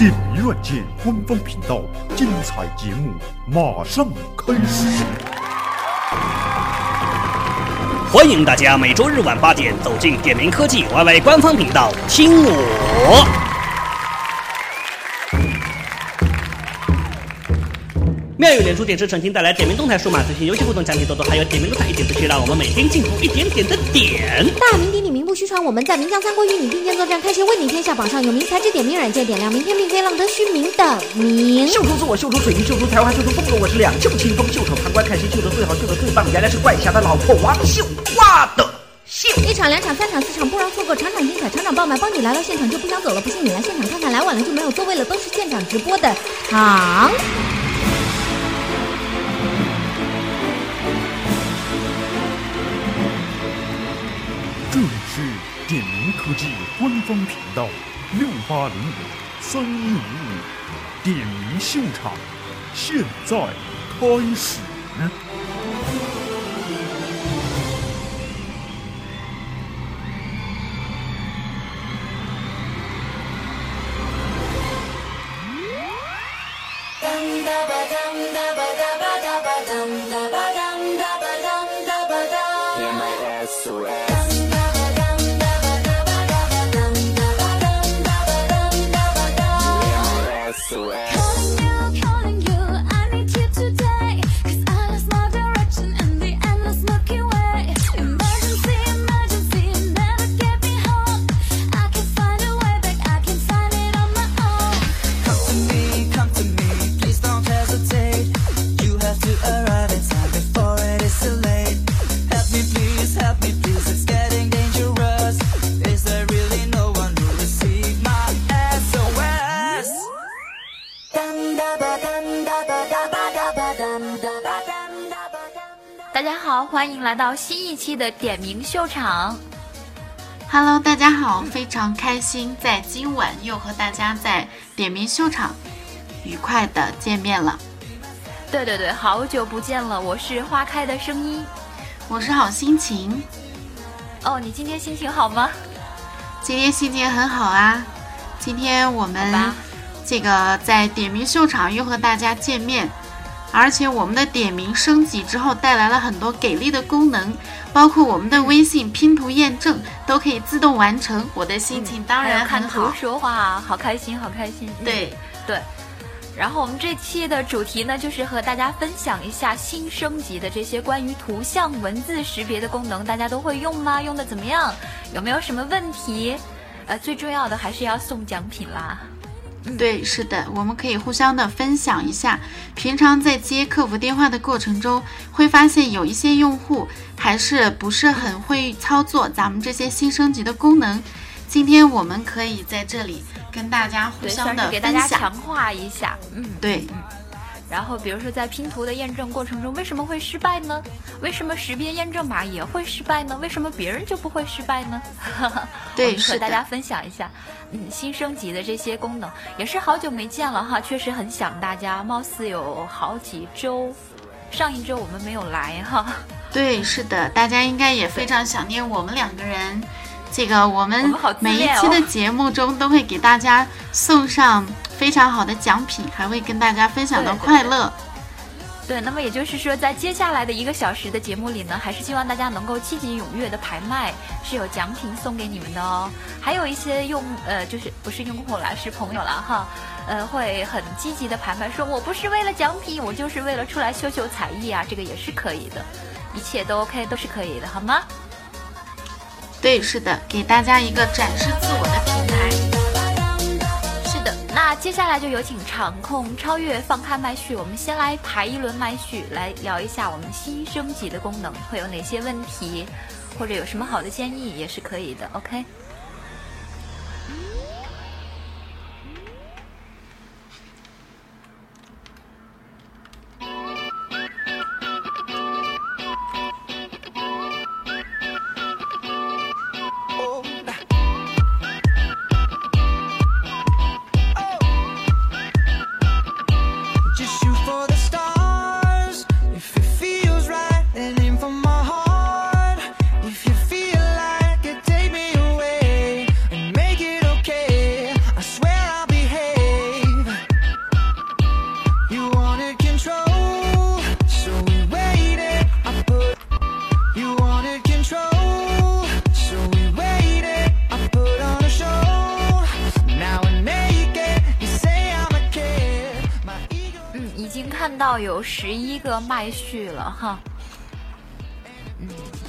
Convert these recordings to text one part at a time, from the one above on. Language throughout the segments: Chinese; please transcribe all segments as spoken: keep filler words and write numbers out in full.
点迷软件官方频道，精彩节目马上开始。 欢迎大家每周日晚八点走进点名科技 Y Y 官方频道，听我。妙语连珠，点石成金，带来点名动态数码资讯、游戏互动奖品多多，还有点名动态一点资讯，让我们每天进步一点点的点。 大名鼎鼎，名不虚传，我们在名将三国与你并肩作战，开心为你天下。榜上有名，才智点名软件点亮明天，并非浪得虚名的名。 秀出自我，秀出水平，秀出才华，秀出风格，我是两袖清风，袖手旁观，看谁秀得最好，秀得最棒。原来是怪侠的老婆王秀花的秀。 一场、两场、三场、四场，不容错过，场场精彩，场场爆满。帮你来到现场就不想走了，不信你来现场看看，来晚了就没有座位了，都是现场直播的场。 这里是点名科技官方频道六八零五三一五五点名秀场，现在开始。 大家好，欢迎来到新一期的点名秀场。 Hello， 大家好，非常开心在今晚又和大家在点名秀场愉快的见面了。 对对对，好久不见了，我是花开的声音， 我是好心情。 哦，你今天心情好吗？ 今天心情很好啊，今天我们这个在点名秀场又和大家见面，而且我们的点名升级之后带来了很多给力的功能，包括我们的微信拼图验证都可以自动完成，我的心情当然很好。 看图说话，好开心，好开心。 对对。然后我们这期的主题呢，就是和大家分享一下新升级的这些关于图像文字识别的功能，大家都会用吗？用的怎么样？有没有什么问题？呃，最重要的还是要送奖品啦。 对，是的，我们可以互相的分享一下。平常在接客服电话的过程中，会发现有一些用户还是不是很会操作咱们这些新升级的功能。今天我们可以在这里跟大家互相的分享， 给大家强化一下。嗯， 对。 嗯，然后比如说在拼图的验证过程中，为什么会失败呢？为什么识别验证码也会失败呢？为什么别人就不会失败呢？ 对， 和大家分享一下，嗯，新升级的这些功能，也是好久没见了哈，确实很想大家，貌似有好几周，上一周我们没有来哈。 对，是的，大家应该也非常想念我们两个人。这个我们每一期的节目中都会给大家送上非常好的奖品，还会跟大家分享到快乐。 对，对，那么也就是说，在接下来的一个小时的节目里呢，还是希望大家能够积极踊跃的排麦，是有奖品送给你们的哦。还有一些用呃，就是不是用户啦，是朋友啦哈，呃，会很积极的排麦，说我不是为了奖品，我就是为了出来秀秀才艺啊，这个也是可以的，一切都 OK， 都是可以的，好吗？ 对，是的，给大家一个展示自我的平台。 是的，那接下来就有请场控超越放开麦序，我们先来排一轮麦序，来聊一下我们新升级的功能会有哪些问题，或者有什么好的建议也是可以的 ，OK。 If you feel like it, take me away. 到有十一个麦序了哈。嗯，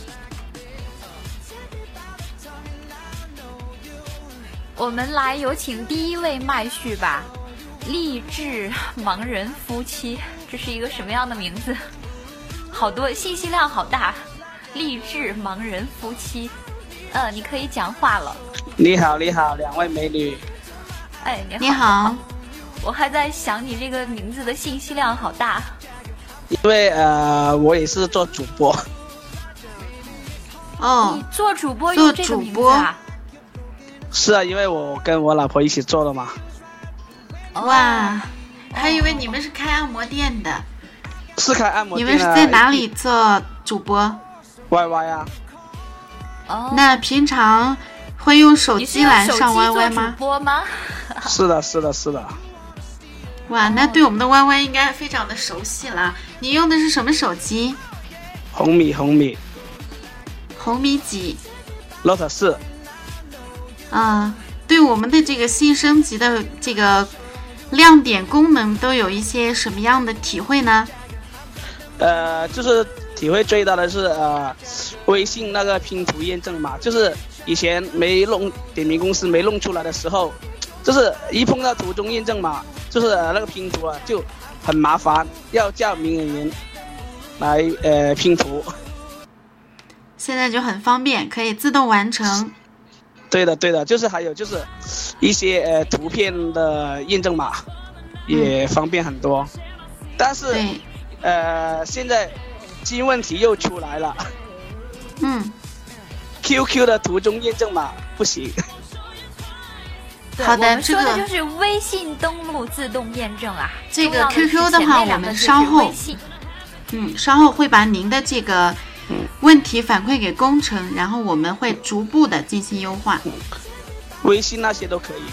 我们来有请第一位麦序吧。励志盲人夫妻，这是一个什么样的名字？好多信息量好大。励志盲人夫妻，呃，你可以讲话了。 你好，你好，两位美女。 哎，你好。 你好。 我还在想你这个名字的信息量好大。 因为呃，我也是做主播。 哦， 你做主播用这个名字啊？ 是啊，因为我跟我老婆一起做的嘛。 哇，还以为你们是开按摩店的。 是开按摩店。 你们是在哪里做主播 ？Y Y 啊。 哦。 那平常会用手机来上 Y Y 吗？ 主播吗？ 是的，是的，是的。 哇，那对我们的 Y Y 应该非常的熟悉了。你用的是什么手机？ 红米，红米。 红米几 ？Note 四。 啊，对我们的这个新升级的这个亮点功能都有一些什么样的体会呢？ 呃，就是体会最大的是呃，微信那个拼图验证码，就是以前没弄点名公司没弄出来的时候，就是一碰到图中验证码，就是、呃、那个拼图啊就很麻烦，要叫明眼人来呃拼图。 现在就很方便，可以自动完成。 对的，对的，就是还有就是一些呃图片的验证码也方便很多，嗯、但是呃现在新问题又出来了。 嗯 ，Q Q 的图中验证码不行。 好的， 我们说的就是微信登录自动验证啊。 这个 Q Q 的话，我们稍后嗯稍后会把您的这个。问题反馈给工程，然后我们会逐步的进行优化。 微信那些都可以。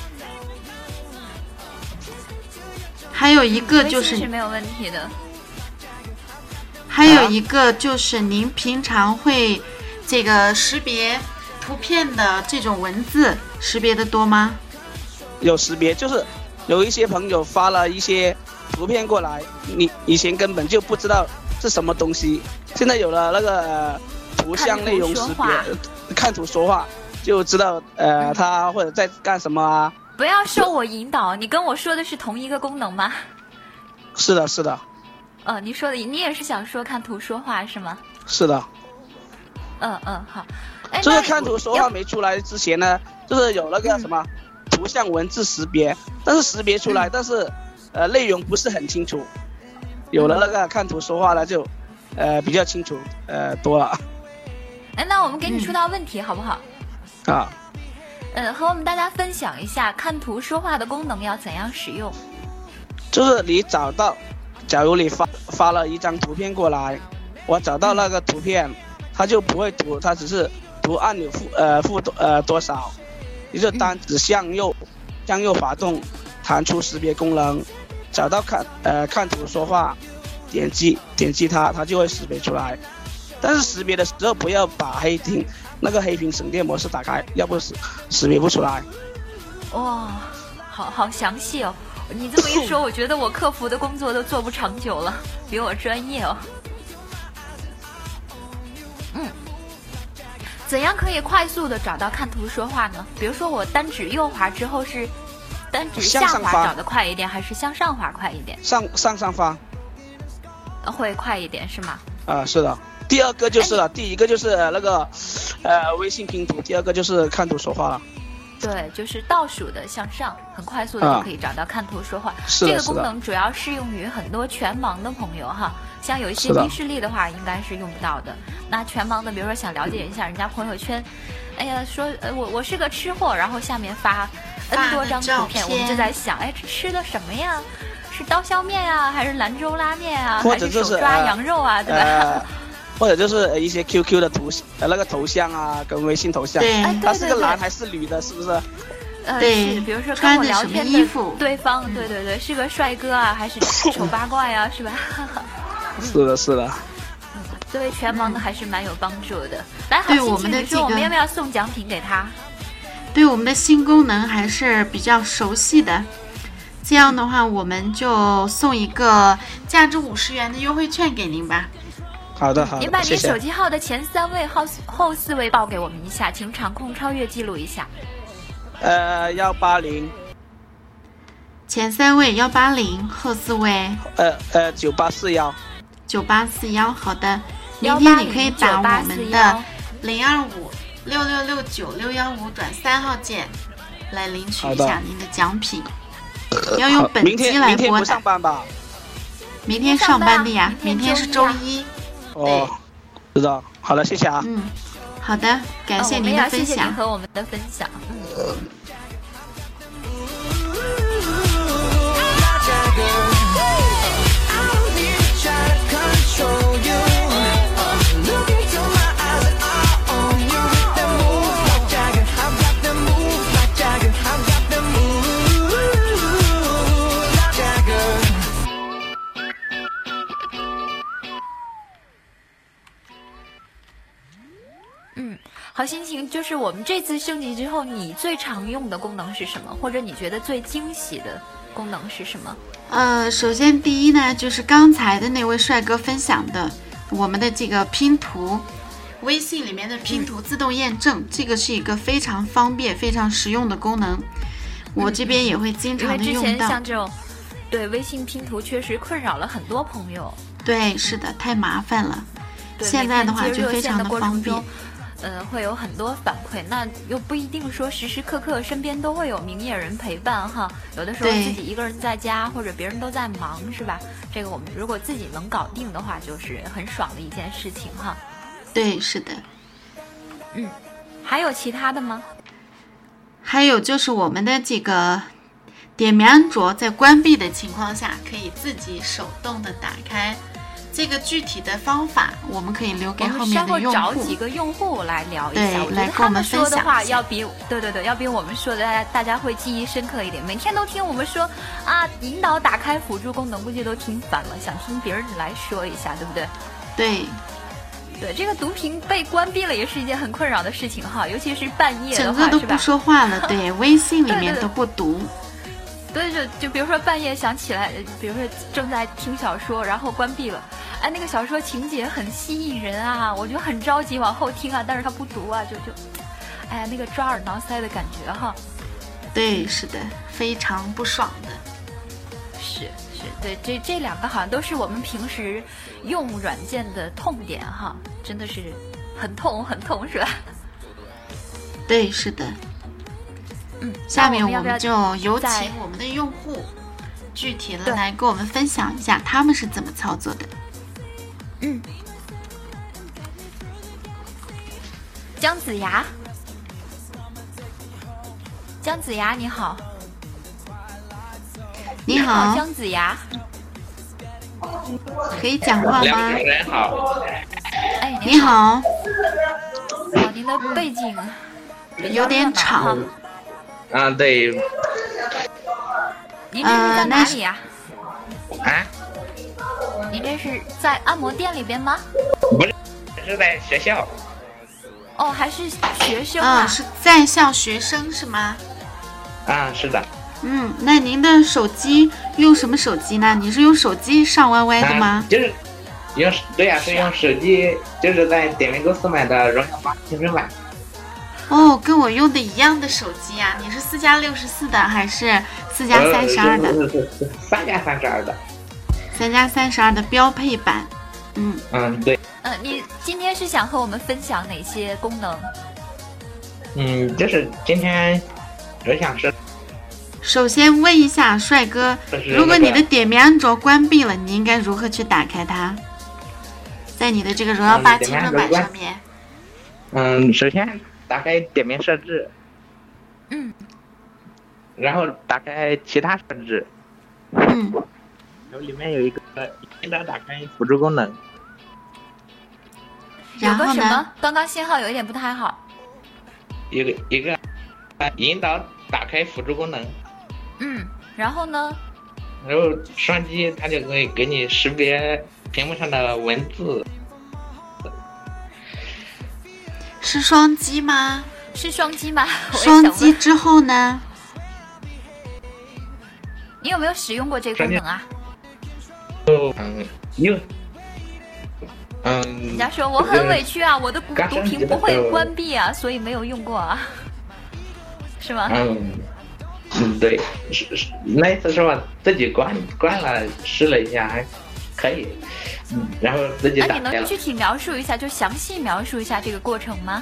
还有一个就是微信是没有问题的。 还有一个就是您平常会这个识别图片的这种文字识别的多吗？ 有识别，就是有一些朋友发了一些图片过来，你以前根本就不知道是什么东西，现在有了那个、呃、图像内容识别，看图说话就知道呃他或者在干什么啊。 不要受我引导，你跟我说的是同一个功能吗？ 是的，是的。 呃，你说的你也是想说看图说话是吗？ 是的。 嗯嗯，好。哎， 就是看图说话没出来之前呢，就是有那个什么、嗯、图像文字识别，但是识别出来，嗯、但是呃内容不是很清楚。有了那个看图说话了就，呃比较清楚，呃多了。 哎，那我们给你出道问题、嗯、好不好？ 啊。 呃，和我们大家分享一下看图说话的功能要怎样使用。 就是你找到，假如你发发了一张图片过来，我找到那个图片，嗯、它就不会读，它只是读按钮负呃负多呃多少，你就单指向右，嗯、向右滑动，弹出识别功能。找到看呃看图说话，点击点击它，它就会识别出来。但是识别的时候不要把黑屏那个黑屏省电模式打开，要不识识别不出来。 哇，好好详细哦！你这么一说，我觉得我客服的工作都做不长久了，比我专业哦。嗯，怎样可以快速的找到看图说话呢？比如说我单指右滑之后是。单指下滑找得快一点，还是向上滑快一点？ 上上上发， 会快一点是吗？ 啊、呃，是的。第二个就是了，第一个就是那个，呃，微信拼图；第二个就是看图说话了。 对，就是倒数的向上，很快速的就可以找到看图说话。 啊、是的， 这个功能主要适用于很多全盲的朋友哈，像有一些低视力的话，应该是用不到的。那全盲的，比如说想了解一下人家朋友圈，哎呀，说呃我我是个吃货，然后下面发。N 多张图片，我们就在想，哎，这吃的什么呀？是刀削面啊，还是兰州拉面啊， 或者就是、 还是手抓羊肉啊， 呃、 对吧？ 呃、或者就是一些 Q Q 的图，呃，那个头像啊，跟微信头像， 对， 他是个男还是女的，是不是？ 呃， 对， 是，比如说跟我聊天的对方，嗯、对对对，是个帅哥啊，还是丑八怪呀、啊，是吧？ 是的，是的。 嗯，作为全盲的还是蛮有帮助的。来，好， 对我们的这个，我们要不要送奖品给他？ 对我们的新功能还是比较熟悉的， 这样的话，我们就送一个价值五十元的优惠券给您吧。 好的，好的， 您把您谢谢手机号的前三位、后后四位报给我们一下，请场控超越记录一下。 呃，幺八零， 前三位幺八零，后四位呃呃九八四幺， 九八四幺。好的，明天你可以打我们的零二五六六六九六幺五转三号键来领取一下您的奖品。要用本机来拨打。 明天不上班吧？ 明天上班的呀，明天是周一。 哦，知道。好了，谢谢啊。 嗯，好的，感谢您的分享。 哦、我们也谢谢您和我们的分享。嗯。好心情就是我们这次升级之后，你最常用的功能是什么？或者你觉得最惊喜的功能是什么？ 呃，首先第一呢，就是刚才的那位帅哥分享的我们的这个拼图，微信里面的拼图自动验证，嗯、这个是一个非常方便、非常实用的功能。我这边也会经常的用到。因为之前像这种，对微信拼图确实困扰了很多朋友。 对，是的，太麻烦了。现在的话就非常的方便。 呃，会有很多反馈，那又不一定说时时刻刻身边都会有明眼人陪伴哈。有的时候自己一个人在家，或者别人都在忙，是吧？这个我们如果自己能搞定的话，就是很爽的一件事情哈。 对，是的。 嗯，还有其他的吗？ 还有就是我们的这个点名安卓在关闭的情况下，可以自己手动的打开。这个具体的方法，我们可以留给后面的用户。 找几个用户来聊一下， 对， 我觉得他们说的话要比对对对，要比我们说的大家大家会记忆深刻一点。每天都听我们说啊，引导打开辅助功能，估计都听烦了，想听别人来说一下，对不对？ 对， 对，这个读屏被关闭了也是一件很困扰的事情哈，尤其是半夜的话， 整个都不说话了，对，微信里面都不读。 对，就就比如说半夜想起来，比如说正在听小说，然后关闭了，哎，那个小说情节很吸引人啊，我就很着急往后听啊，但是他不读啊，就就，哎呀，那个抓耳挠腮的感觉哈。 对，是的，非常不爽的。 是是，对，这这两个好像都是我们平时用软件的痛点哈，真的是很痛很痛，是吧？ 对，是的。 嗯， 下面我们就有请我们的用户具体的来跟我们分享一下他们是怎么操作的。 嗯，姜子牙，姜子牙你好， 你好， 姜子牙， 可以讲话吗？ 两个人好， 哎， 你好， 哦，您的背景有点吵。 啊，对。 您这是在哪里呀？ 啊？ 您这是在按摩店里边吗？ 不是，是在学校。 哦，还是学生啊？ 嗯，是在校学生是吗？ 啊，是的。 嗯，那您的手机用什么手机呢？你是用手机上 Y Y 的吗？ 啊、就是用对呀、啊，是用手机，就是在点名公司买的荣耀八青春版。 哦，跟我用的一样的手机啊！你是四加六十四的还是四加三十二的？ 三加三十二的。 三加三十二的标配版。嗯嗯，对。 嗯、呃，你今天是想和我们分享哪些功能？ 嗯，就是今天我想是。 首先问一下帅哥，如果你的点名安卓关闭了，你应该如何去打开它？在你的这个荣耀八青春版上面。 嗯，首先。打开点名设置， 嗯， 然后打开其他设置， 嗯， 然后里面有一个引导打开辅助功能， 有个什么？刚刚信号有一点不太好。 一个一个引导打开辅助功能， 嗯，然后呢？ 然后双击它就可以给你识别屏幕上的文字。 是双击吗？ 是双击吗？ 双击之后呢？ 你你有没有使用过这个功能啊？ 哦，嗯，有。嗯， 人家说我很委屈啊，我的读屏不会关闭啊，所以没有用过啊，是吗？ 嗯，嗯，对，是是，那一次是我自己关关了，试了一下，还可以，嗯，然后自己打开了。 那你能具体描述一下，就详细描述一下这个过程吗？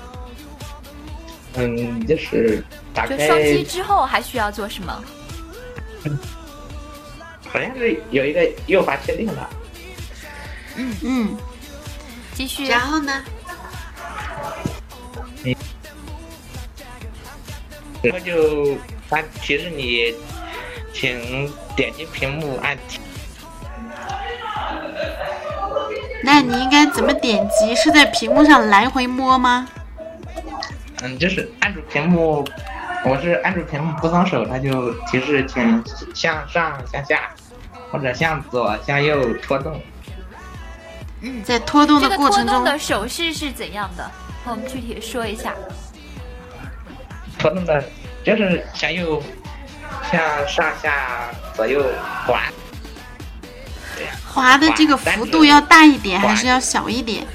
嗯，就是打开。 就双击之后还需要做什么？ 嗯，好像是有一个右滑确定的。 嗯嗯，继续。 然后呢？ 嗯，然后就它提示你，请点击屏幕按。 那你应该怎么点击？是在屏幕上来回摸吗？ 嗯，就是按住屏幕，我是按住屏幕不松手，它就提示请向上、向下，或者向左、向右拖动。 嗯， 在拖动的过程中， 这个拖动的手势是怎样的？和我们具体说一下。 拖动的就是向右、向上下、左右滑。 滑的这个幅度要大一点，还是要小一点？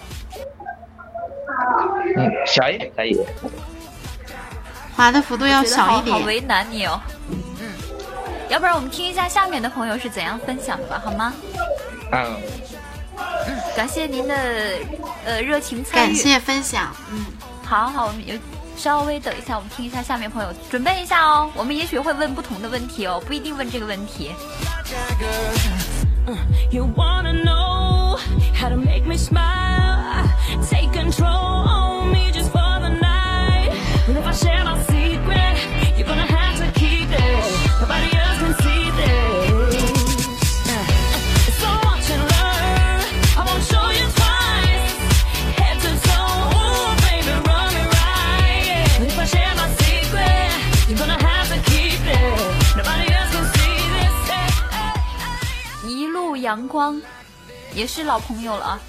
嗯，小一点可以。 滑的幅度要小一点。 好为难你哦。嗯，要不然我们听一下下面的朋友是怎样分享的吧，好吗？ 嗯。 嗯，感谢您的呃热情参与， 感谢分享。嗯， 好好，我们有稍微等一下，我们听一下下面朋友，准备一下哦。我们也许会问不同的问题哦，不一定问这个问题。You wanna know how to make me smile? Take control on me just for the night. And if I share my secret, you're gonna have to keep it. Nobody else can see this. It's so much in love. I won't show you twice. Head to toe, ooh, baby, run me right. And if I share my secret, you're gonna have to keep it. Nobody else can see this. 一路阳光，也是老朋友了啊。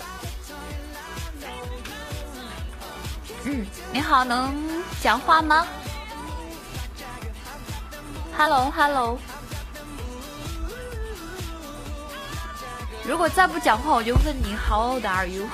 嗯，你好，能讲话吗 ？Hello Hello。如果再不讲话，我就问你 How old are you？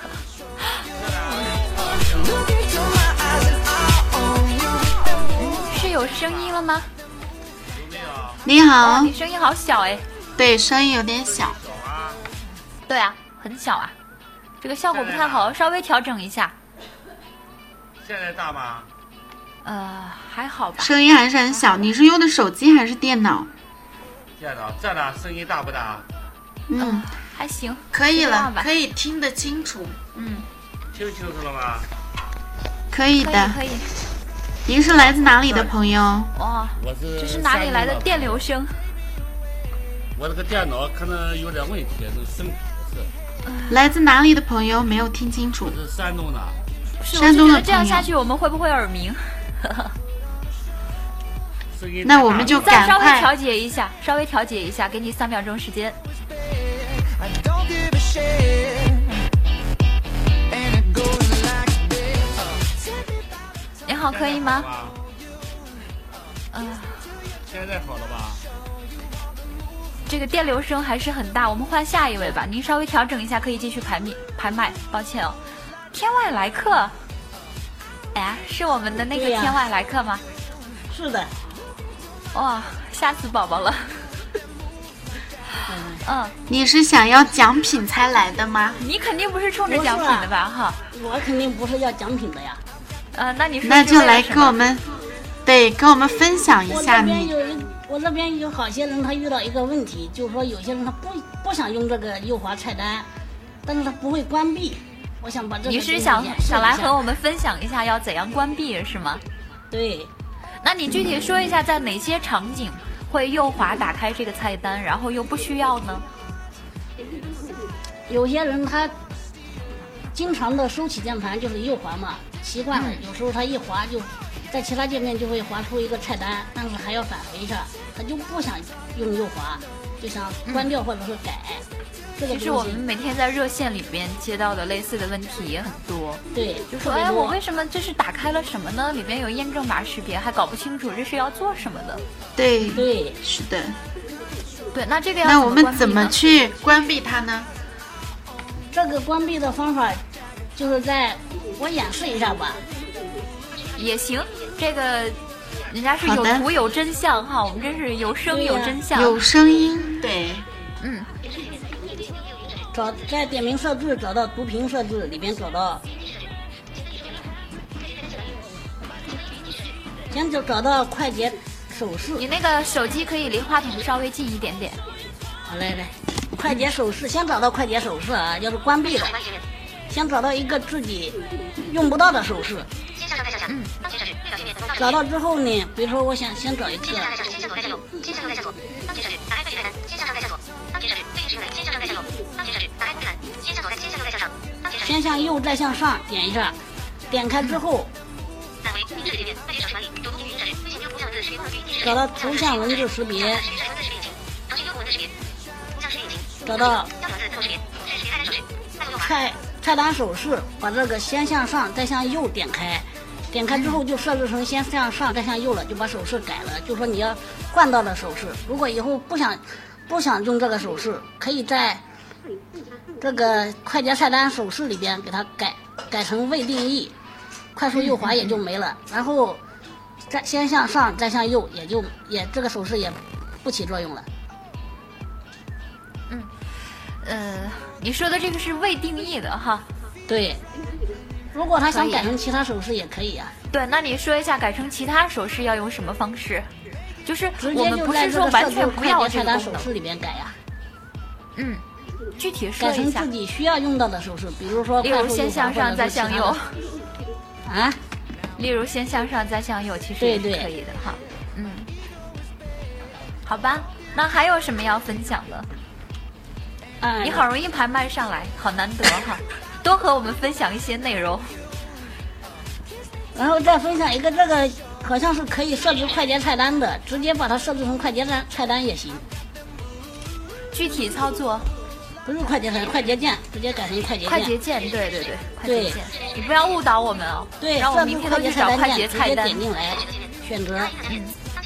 是有声音了吗？ 你好、 哦，你声音好小哎。 对，声音有点小。 对啊，很小啊，这个效果不太好，稍微调整一下。 现在大吗？ 呃，还好吧。 声音还是很小。你是用的手机还是电脑？ 电脑，这呢，声音大不大？ 嗯，呃、 还行， 可以了，可以听得清楚。 嗯， 听清楚了吗？ 可以的， 可以。可以您是来自哪里的朋友？ 哇， 我是这是哪里来的电流声？ 我这个电脑可能有点问题，这个声是。来自哪里的朋友？没有听清楚。 我是山东的。 山东的朋友。 这样下去我们会不会耳鸣？ 那我们就赶快再稍微调节一下，稍微调节一下，给你三秒钟时间。你好，可以吗？ 嗯、呃。现在好了吧？ 这个电流声还是很大，我们换下一位吧。您稍微调整一下，可以继续排密排麦。抱歉哦，天外来客，哎，是我们的那个天外来客吗？ 是的。 哇，吓死宝宝了。嗯， 你是想要奖品才来的吗？ 你肯定不是冲着奖品的吧？哈， 我肯定不是要奖品的呀。 呃，那你说那就来跟我们，对，跟我们分享一下你。 我这边有好些人，他遇到一个问题，就是说有些人他不不想用这个右滑菜单，但是他不会关闭。我想把这个你是想想来和我们分享一下要怎样关闭是吗？ 对。 那你具体说一下，在哪些场景会右滑打开这个菜单，然后又不需要呢？ 有些人他经常的收起键盘就是右滑嘛，习惯了，嗯、有时候他一滑就。在其他界面就会滑出一个菜单，但是还要返回一下，他就不想用右滑。 就想关掉或者是改。嗯这个、 其实我们每天在热线里边接到的类似的问题也很多。 对， 就说哎，我为什么这是打开了什么呢？里边有验证码识别，还搞不清楚这是要做什么的。 对对， 是的。 对，那这个要那我们怎么去关闭它呢？ 这个关闭的方法就是在我演示一下吧。 也行，这个人家是有图有真相哈，我们这是有声有真相， 有声音，对， 嗯。 找在点名设置找到读屏设置里边找到，先就找到快捷手势。 你那个手机可以离话筒稍微近一点点。 好嘞嘞，快捷手势先找到快捷手势啊，要是关闭的，先找到一个自己用不到的手势。 嗯。 找到之后呢，比如说我想先找一个。先向右，再向上点一下，点开之后，找到图像文字识别，找到菜菜单手势，把这个先向上，再向右点开，点开之后就设置成先向上，再向右了，就把手势改了。就说你要换到的手势，如果以后不想不想用这个手势，可以在这个快捷菜单手势里边给它改改成未定义，快速右滑也就没了。然后再先向上再向右，也就也这个手势也不起作用了。 嗯，呃，你说的这个是未定义的哈？ 对。如果他想改成其他手势也可以啊。 对，那你说一下改成其他手势要用什么方式？就是我们不是说完全不要菜单手势里边改呀。 嗯。具体说一下，改成自己需要用到的手势，比如说， 例如先向上再向右， 啊， 例如先向上再向右，其实也是可以的哈。嗯，好吧，那还有什么要分享的？ 嗯， 你好容易排麦上来，好难得哈，多和我们分享一些内容。 然后再分享一个，这个好像是可以设置快捷菜单的，直接把它设置成快捷菜菜单也行。 具体操作。 不是快捷键，快捷键直接改成快捷键。 快捷键，对对对，快捷键，你不要误导我们哦。 对， 让我们明天都去找快捷菜单， 点进来，选择， 嗯，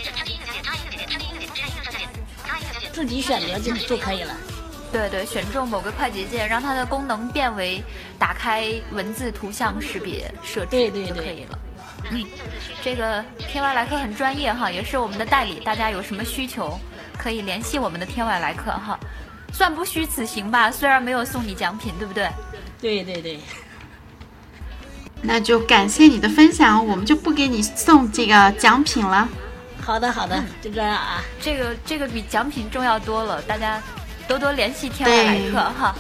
自己选择就就可以了。 对对，选中某个快捷键，让它的功能变为打开文字图像识别设置， 对对就可以了。嗯，这个天外来客很专业哈，也是我们的代理，大家有什么需求可以联系我们的天外来客哈。算不虚此行吧，虽然没有送你奖品，对不对？ 对对对。 那就感谢你的分享，我们就不给你送这个奖品了。 好的好的，嗯、就这样啊。 这个这个比奖品重要多了，大家多多联系天外来客哈。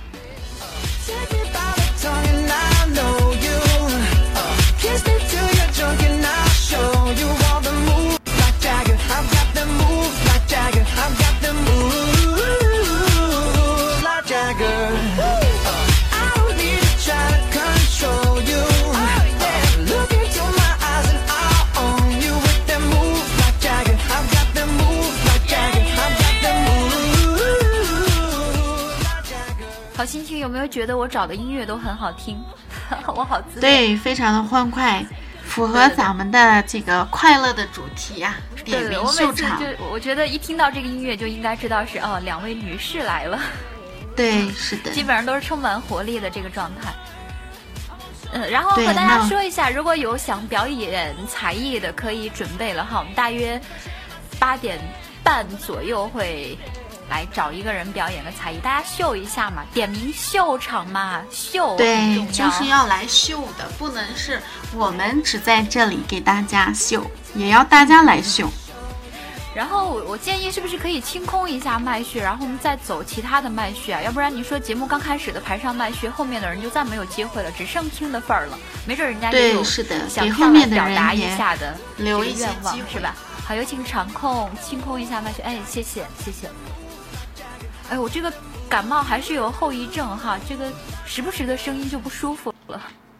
好心情，有没有觉得我找的音乐都很好听？我好自对，非常的欢快，符合咱们的这个快乐的主题呀、啊。 对对，我每次就我觉得一听到这个音乐就应该知道是哦，两位女士来了。 对，是的， 基本上都是充满活力的这个状态。嗯，然后和大家说一下，如果有想表演才艺的，可以准备了哈。我们大约八点半左右会来找一个人表演个才艺，大家秀一下嘛，点名秀场嘛，秀对，就是要来秀的，不能是我们只在这里给大家秀，也要大家来秀。 然后我建议是不是可以清空一下麦序，然后我们再走其他的麦序啊？要不然你说节目刚开始的排上麦序，后面的人就再没有机会了，只剩听的份儿了。没准人家也有想上来表达一下的留一愿望，是吧？好，有请场控清空一下麦序。哎，谢谢谢谢。哎，我这个感冒还是有后遗症哈，这个时不时的声音就不舒服了。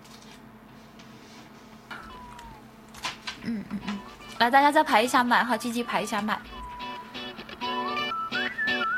嗯嗯嗯。来，大家再排一下麦哈，积极排一下麦。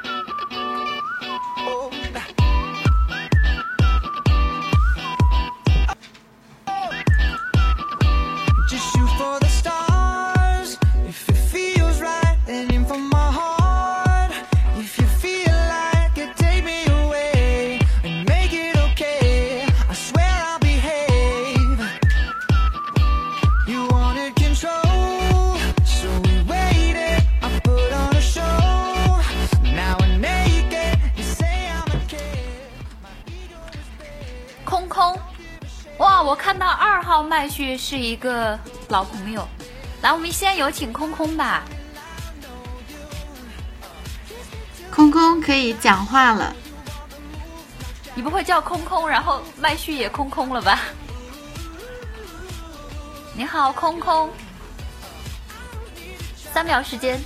号麦序是一个老朋友，来，我们先有请空空吧。 空空可以讲话了。 你不会叫空空，然后麦序也空空了吧？你好，空空。三秒时间。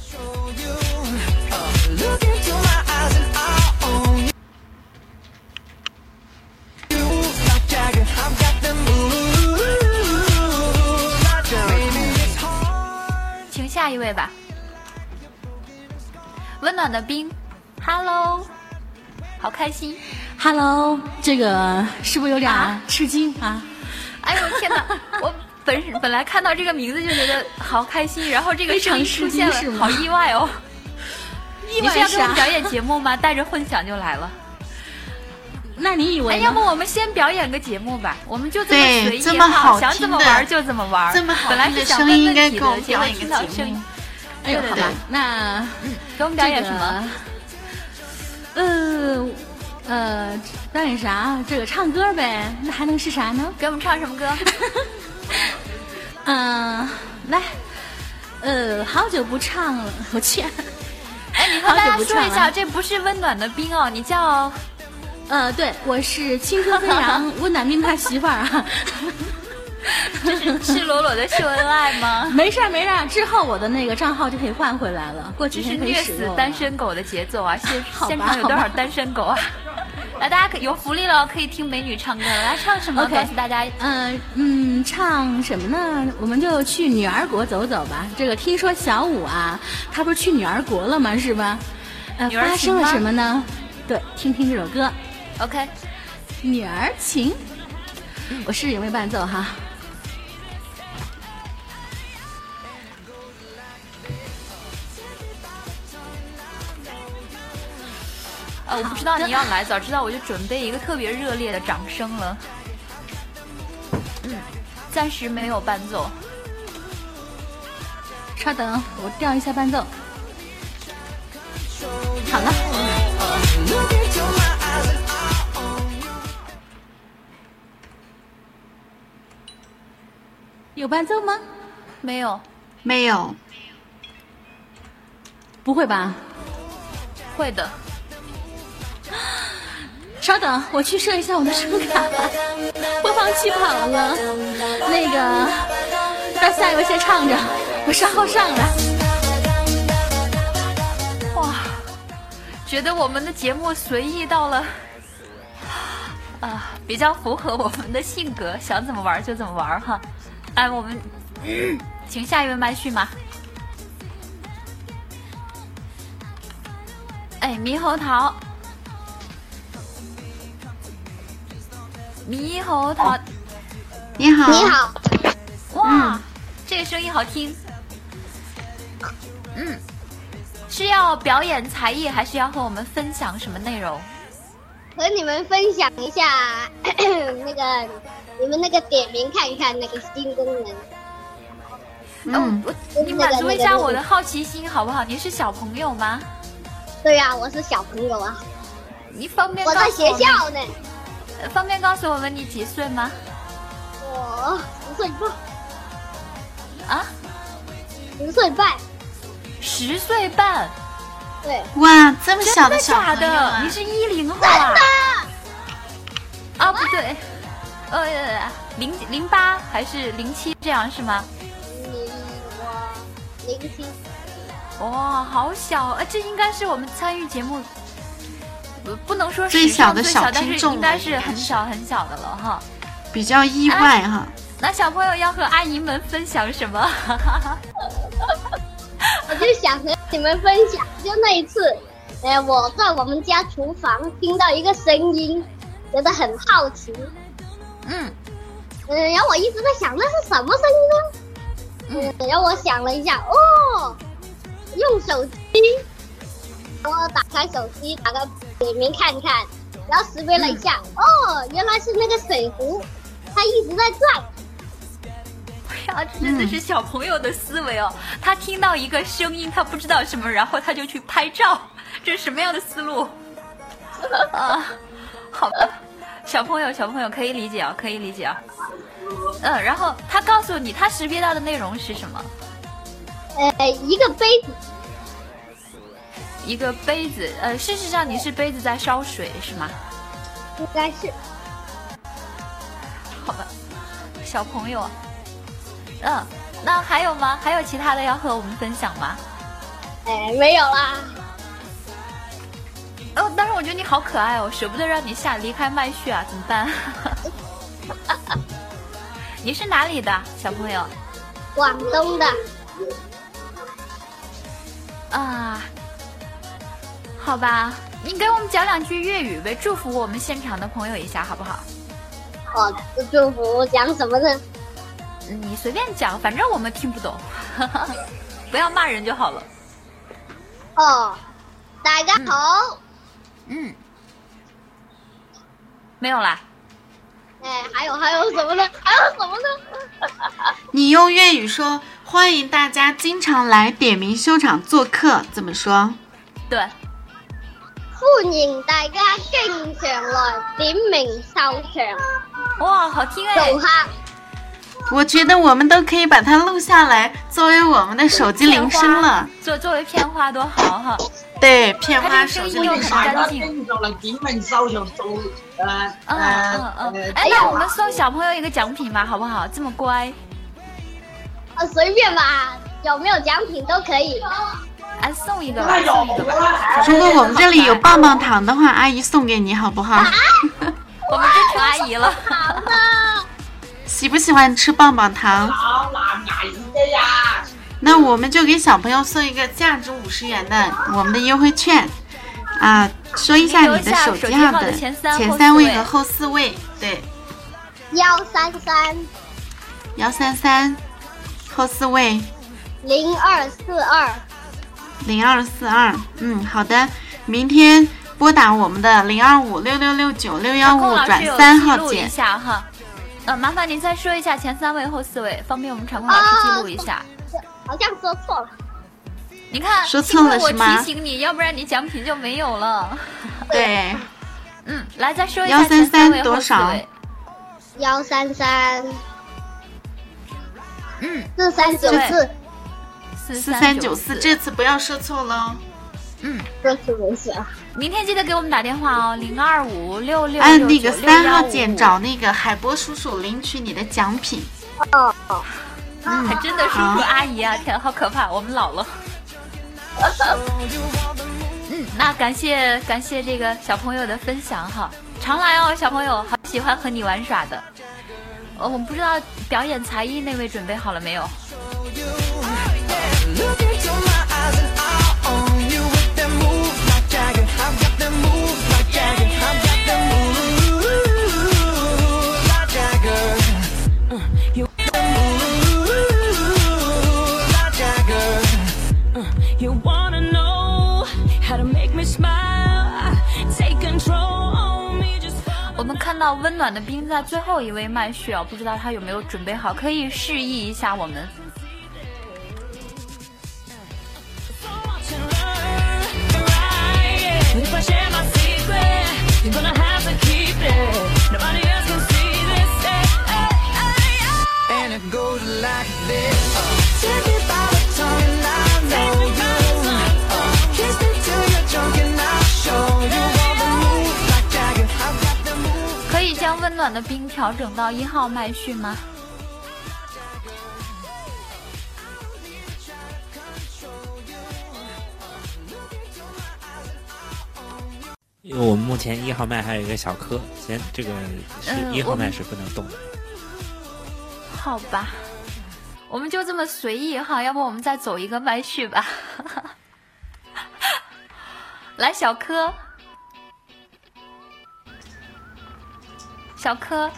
请下一位吧。温暖的冰 ，Hello， 好开心。 Hello， 这个是不是有点吃惊啊？啊哎呦天哪！我本本来看到这个名字就觉得好开心，然后这个声音出现了，好意外哦！ 意外你是要给我们表演节目吗？带着混响就来了。 那你以为？ 哎，要不我们先表演个节目吧？我们就这么随意哈， 想怎么玩就怎么玩。 这么好本来是想问问题的，结果听到声音。 哎呦，好吧，那嗯，给我们表演什么？ 呃。呃，表演啥？这个唱歌呗，那还能是啥呢？ 给我们唱什么歌？ 嗯、呃，来，呃，好久不唱了，我去。 哎，你和大家说一下，这不是温暖的冰哦，你叫…… 呃，对，我是青春飞扬温暖冰他媳妇儿啊。 这是赤裸裸的秀恩爱吗？ 没事没事，之后我的那个账号就可以换回来了。过几天可以使用。 这是虐死单身狗的节奏啊！现现场有多少单身狗啊？来，大家可有福利了，可以听美女唱歌了。来，唱什么？ okay, 告诉大家。 嗯、呃、嗯，唱什么呢？我们就去女儿国走走吧。这个听说小五啊，他不是去女儿国了吗？是吧？呃，发生了什么呢？对，听听这首歌。 OK， 女儿情。我试有没有伴奏哈？ 呃，我不知道你要来，早知道我就准备一个特别热烈的掌声了。嗯，暂时没有伴奏。 稍等，我调一下伴奏。好了。有伴奏吗？ 没有， 没有。 不会吧？ 会的。 稍等，我去设一下我的声卡，播放器跑了。那个，让下一位先唱着，我稍后上来。 哇，觉得我们的节目随意到了，啊，比较符合我们的性格，想怎么玩就怎么玩哈。哎，我们、嗯、请下一位麦序嘛。哎，猕猴桃。猕猴桃， 你好， 你好， 哇、嗯，这个声音好听。嗯，是要表演才艺，还是要和我们分享什么内容？ 和你们分享一下咳咳那个你们那个点名看看那个新功能。 嗯，我你满足一下我的好奇心好不好？你是小朋友吗？ 对呀、啊，我是小朋友啊。 你方便我在学校呢。 方便告诉我们你几岁吗？ 我十岁半。 啊？ 十岁半。 十岁半。 对。 哇，这么小的小朋友、啊、 真的假的？你是一零后啊？ 真的。 啊，不对，呃，零零八还是零七这样是吗？ 你我零七。 哇，好小啊！这应该是我们参与节目。不能说最小的小听众，应该是很小很小的了哈。 比较意外哈、 啊。那小朋友要和阿姨们分享什么？ 我就想和你们分享，就那一次，呃，我在我们家厨房听到一个声音，觉得很好奇。 嗯。 嗯、呃，然后我一直在想那是什么声音呢？嗯。然后我想了一下，哦，用手机。然后打开手机，打开点名看看，然后识别了一下，嗯、哦，原来是那个水壶，它一直在转。 哎呀，这真的是小朋友的思维哦！嗯、他听到一个声音，他不知道什么，然后他就去拍照，这是什么样的思路？啊，好吧，小朋友，小朋友可以理解啊，可以理解啊。 嗯，然后他告诉你，他识别到的内容是什么？ 呃，一个杯子， 一个杯子。呃，事实上你是杯子在烧水是吗？ 应该是。 好吧，小朋友。嗯，那还有吗？还有其他的要和我们分享吗？ 哎，没有啦。 哦，但是我觉得你好可爱哦，舍不得让你下离开麦序啊，怎么办？你是哪里的小朋友？ 广东的。 啊，好吧，你给我们讲两句粤语呗，祝福我们现场的朋友一下，好不好？ 哦，祝福讲什么呢？ 你随便讲，反正我们听不懂，不要骂人就好了。 哦，大家好。 嗯。嗯没有啦。 哎，还有还有什么呢？还有什么呢？ 你用粤语说欢迎大家经常来點名秀場做客，怎麼說？ 對， 歡迎大家經常來點名秀場。 哇，好聽哎！ 做客。 我覺得我們都可以把它錄下來，作為我們的手機鈴聲了。 作作為片花多好哈！ 對，片花手機又很乾淨。 經常來點名秀場做呃嗯嗯嗯。哎，那我們送小朋友一個獎品吧，好不好？這麼乖。 呃，隨便吧，有沒有獎品都可以。 哎，送一個吧，送一個吧。 如果我們這裡有棒棒糖的話，阿姨送給你好不好？ 我們就成阿姨了。 好的。 喜不喜歡吃棒棒糖？ 好難捱的呀！ 那我們就給小朋友送一個價值五十元的我們的優惠券，啊，說一下你的手機號的前三位和後四位，對， 幺三三， 幺三三，後四位零二四二， 零二四二，嗯，好的，明天撥打我們的零二五六六六九六幺五轉三號鍵。 呃，麻煩您再說一下前三位後四位，方便我們場控老師記錄一下。 啊、好像說錯了。 你看， 說錯了是嗎？ 我提醒你，要不然你獎品就沒有了。 對。 嗯，來再說一下前三位後四位。 幺三三。 嗯。 四三九四。 四三九四，這次不要說錯了。 嗯， 這次沒事啊。 明天記得給我們打電話哦，零二五六六按那個三號鍵找那個海波叔叔領取你的獎品。 哦， 嗯，還真的叔叔阿姨啊，天，好可怕，我們老了。嗯，那感謝感謝這個小朋友的分享哈，常來哦，小朋友，好喜歡和你玩耍的。呃，我們不知道表演才藝那位準備好了沒有？我們看到溫暖的冰在最後一位麥序啊，不知道他有沒有準備好，可以示意一下我們。可以將溫暖的冰調整到一號麥序嗎？ 因为我们目前一号麦还有一个小柯，先这个是一号麦是不能动的。 嗯、好吧，我们就这么随意哈，要不我们再走一个麦序吧。来，小柯，小柯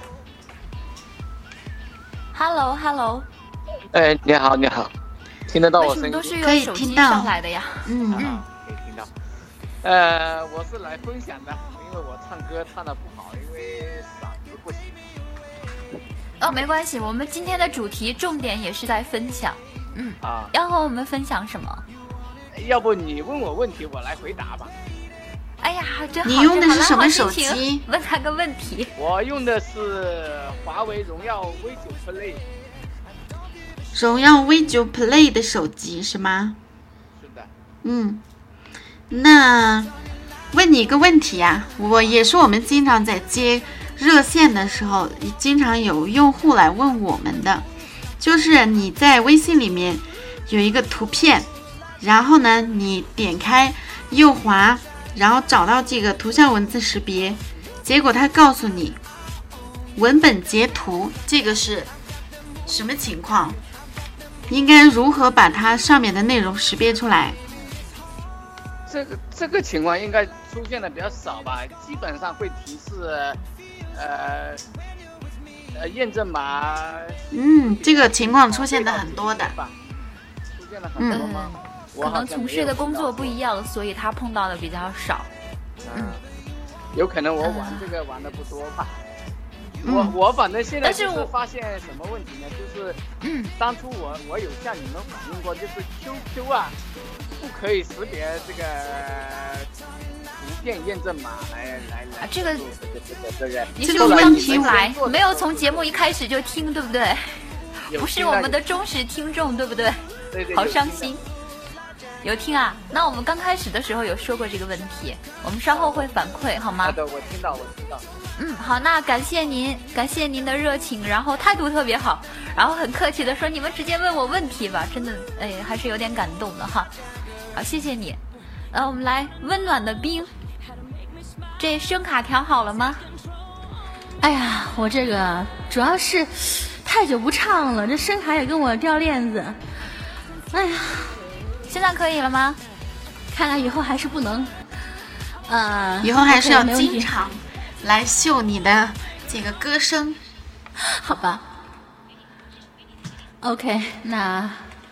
，Hello Hello。 哎，你好你好，听得到我声音？ 都是用手机上来的呀。 嗯嗯，可以听到。呃，我是来分享的，因为我唱歌唱的不好，因为嗓子不行。 哦，没关系，我们今天的主题重点也是在分享。嗯啊，要和我们分享什么？ 要不你问我问题，我来回答吧。 哎呀，真好！ 你用的是什么手机？ 问他个问题。 我用的是华为荣耀 V 九 Play。 荣耀 V 九 Play 的手机是吗？ 是的。 嗯，那问你一个问题啊，我也是我们经常在接热线的时候，经常有用户来问我们的，就是你在微信里面有一个图片，然后呢，你点开右滑，然后找到这个图像文字识别，结果它告诉你文本截图，这个是什么情况？应该如何把它上面的内容识别出来？ 这个这个情况应该出现的比较少吧，基本上会提示呃呃验证码。 嗯，这个情况出现的很多的。 出现了很多吗？ 嗯、可能从事的工作不一样，所以他碰到的比较少。 嗯，有可能我玩这个玩的不多吧。嗯、我我反正现在就是发现什么问题呢？就是、嗯、当初我我有向你们反映过，就是 Q Q 啊，不可以识别这个图片验证码来来来。 这个这个你是刚听来，没有从节目一开始就听，对不对？不是我们的忠实听众，对不对？ 对对。 好伤心。有听啊？那我们刚开始的时候有说过这个问题，我们稍后会反馈，好吗？ 好的，我听到，我听到。 嗯，好，那感谢您，感谢您的热情，然后态度特别好，然后很客气的说你们直接问我问题吧，真的，哎，还是有点感动的哈。好，谢谢你。呃，我们来温暖的冰，这声卡调好了吗？ 哎呀，我这个主要是太久不唱了，这声卡也跟我掉链子。哎呀， 现在可以了吗？ 看来以后还是不能，呃， 以后还是要经常来秀你的这个歌声， 好吧 ？OK， 那，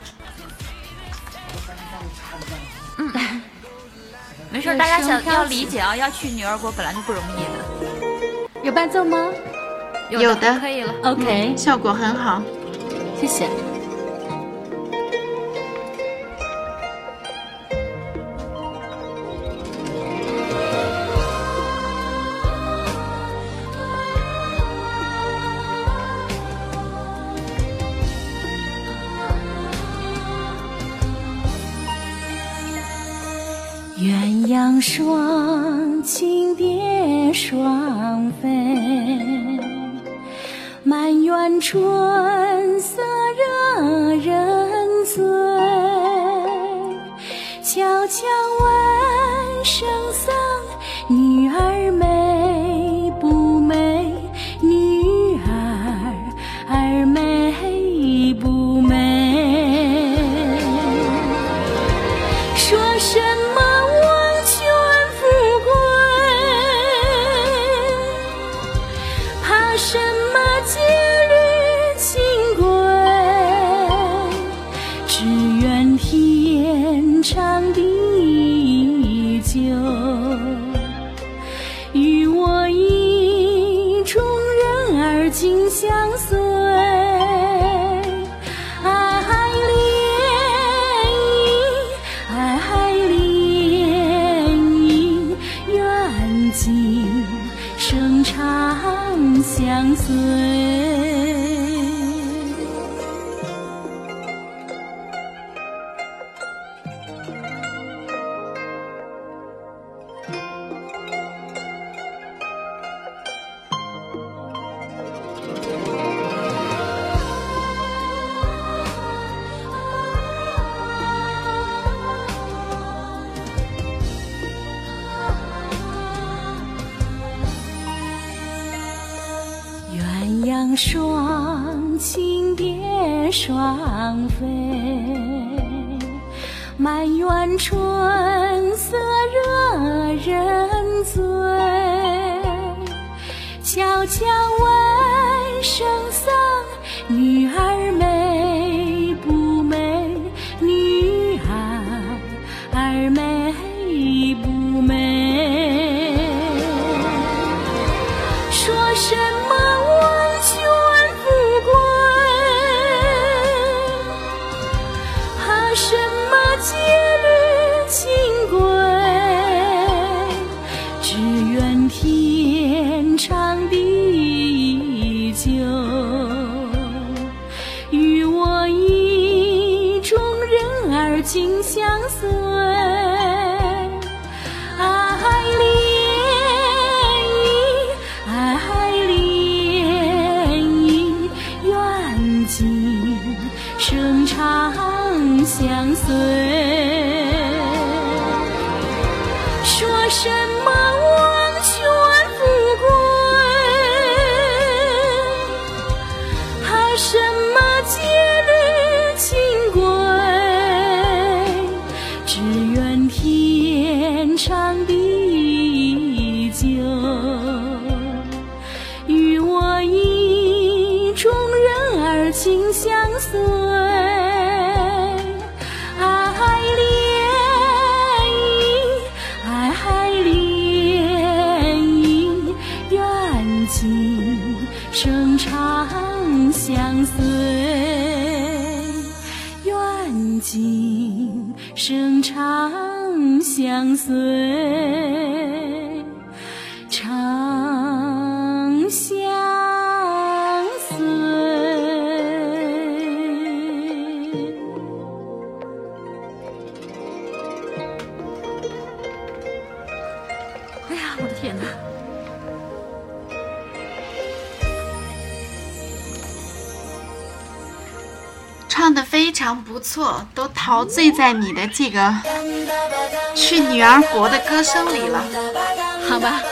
嗯，没事，大家想要理解啊，要去女儿国本来就不容易的。 有伴奏吗？ 有的, 有的可以了 ，OK，、 嗯、效果很好， 谢谢。 鸳鸯双栖蝶双飞，满园春色惹人醉。悄悄问圣僧，女儿美不美？女儿儿美不美？说什么王权富贵，怕什么戒律清规？只愿天长地久，与我意中人儿紧相随。相随。鸳鸯双栖蝶双飞，满园春色惹人醉。悄悄问圣僧，女儿美不美？女儿儿美不美？说什么王权富贵？怕什么戒律清规？ 什么王权富贵，怕什么节日清贵，只愿天长地久，与我意中人儿紧相随。相随，愿今生长相随，长相随。 哎呀，我的天哪！ 唱得非常不错，都陶醉在你的这个去女儿国的歌声里了， 好吧。